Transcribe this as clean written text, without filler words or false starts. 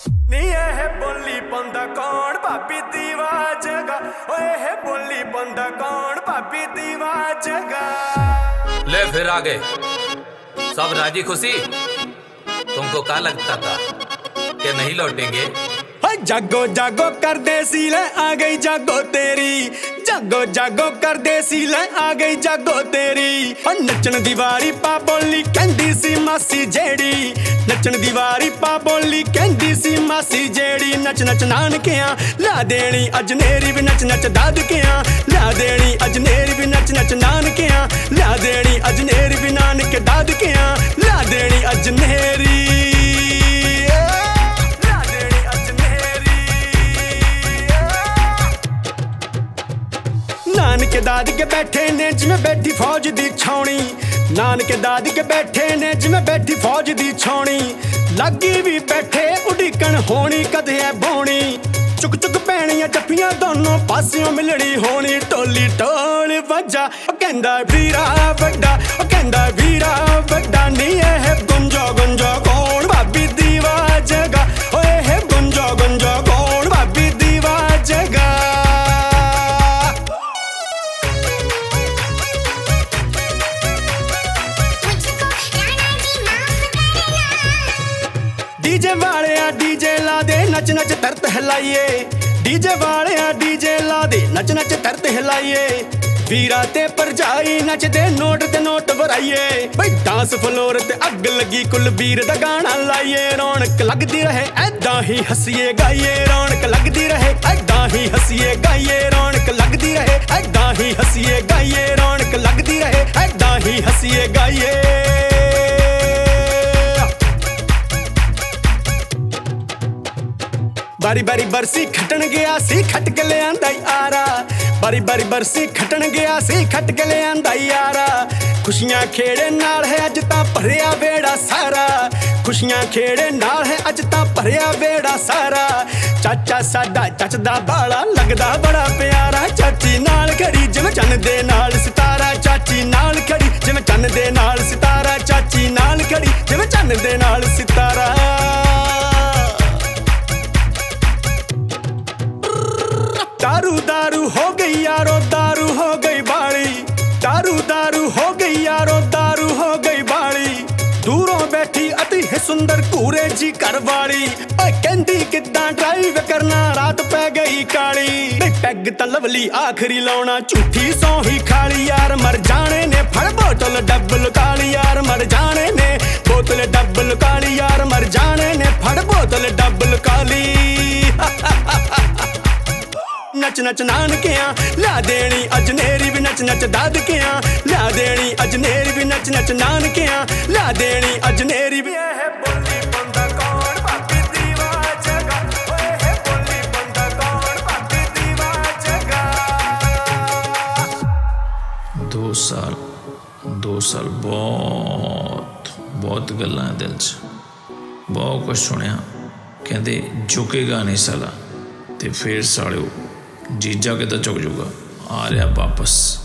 ਨੀ ਇਹ ਬੋਲੀ ਪਾਉਂਦਾ ਕੌਣ ਭਾਬੀ ਦੀ ਵਾਜਗਾ ਓਏ ਇਹ ਬੋਲੀ ਪਾਉਂਦਾ ਕੌਣ ਭਾਬੀ ਦੀ ਵਾਜਗਾ ले फिर आ गए सब राजी खुशी। तुमको क्या लगता था कि नहीं लौटेंगे? जागो जागो कर दे सी ले आ गई जागो तेरी जागो जागो कर दे सी ले आ गई जागो तेरी नचन दीवारी पा बोली कहंदी सी मासी जेड़ी नचन दीवारी पा बोली कहंदी सी मासी जेड़ी नच नच नानकियां ला देनी अजनेरी भी नच नच दादकियां ला देनी अजनेरी भी नच नच नानकियां ला देनी अजनेरी भी नानके दादकियां ला देनी अजनेरी नानके दादके बैठे ने जिवें बैठी फौज दी छाउणी नानके दादके बैठे ने जिवें बैठी फौज दी छाउणी लागी भी बैठे उड़ीकण होनी कदे है बोनी चुक चुक पैणियां जप्पियां दोनों पासियों मिलनी होनी टोली टोल वजा ओ कहंदा वीरा वड्डा ओ कहंदा वीरा वड्डा नी है गुंजो गुंजो कौन भाभी दी वाजगा ओए है गुंजो गुंजो कौन भाभी दी वाजगा डीजे वाले डीजे ला दे नच नच तरत हिलाइए डीजे वाले डीजे ला दे नच नच तरत हिलाइए वीरा ते परजाई नच दे नोट भराइए भाई डांस फ्लोर ते अग लगी कुलबीर दा गाना लाइए रौनक लगदी रहे ऐदां ही हसीए गाइए रौनक लगदी रहे ऐदां ही हसीए गाइए रौनक लगदी रहे ऐदां ही हसीए गाइए रौनक लगदी रहे ऐदां ही हसीए गाइए बारी बारी बरसी खटन गया सी खट के ले आंदा यारा बारी बारी बरसी खटन गया सी खट के ले आंदा यारा खुशियां खेड़े नाल है अज तां भरिया वेड़ा सारा खुशियां खेड़े नाल है अज तां भरिया वेड़ा सारा चाचा साडा चचदा बाला लगदा बड़ा प्यारा चाची नाल खड़ी जिवें चन्न दे नाल सितारा चाची नाल खड़ी जिवें चन्न दे नाल सितारा चाची नाल खड़ी जिवें चन्न दे नाल सितारा दारू दारू हो गई यारो दारू हो गई बाड़ी दारू दारू हो गई यारो दारू हो गई बाड़ी दूरों बैठी अति है सुंदर कूरे जी घर वाली ओए कहंदी किदां ड्राइव करना रात पै गई काली पैग तां लवली आखरी लाउणा झूठी सौ ही खाली यार मर जाने ने फड़ बोतल डब्बल काली यार मर जाने ने बोतल डब्बल काली यार मर जाने ने फड़ बोतल डब्बल काली नच नच नानकियां ला देनी अजनेरी भी नच नच दादकियां ला देनी अजनेरी भी नच नच नानकियां ला देनी अजनेरी भी है बोली बंदा कौन भाभी दी वाजगा ओए है बोली बंदा कौन भाभी दी वाजगा 2 साल बहुत गल्लां दिल च बहुत कुछ सुनिया कहते झुकेगा नहीं साला ते फिर सालिओ जीजा किदा झुक जूगा आ रहा वापस।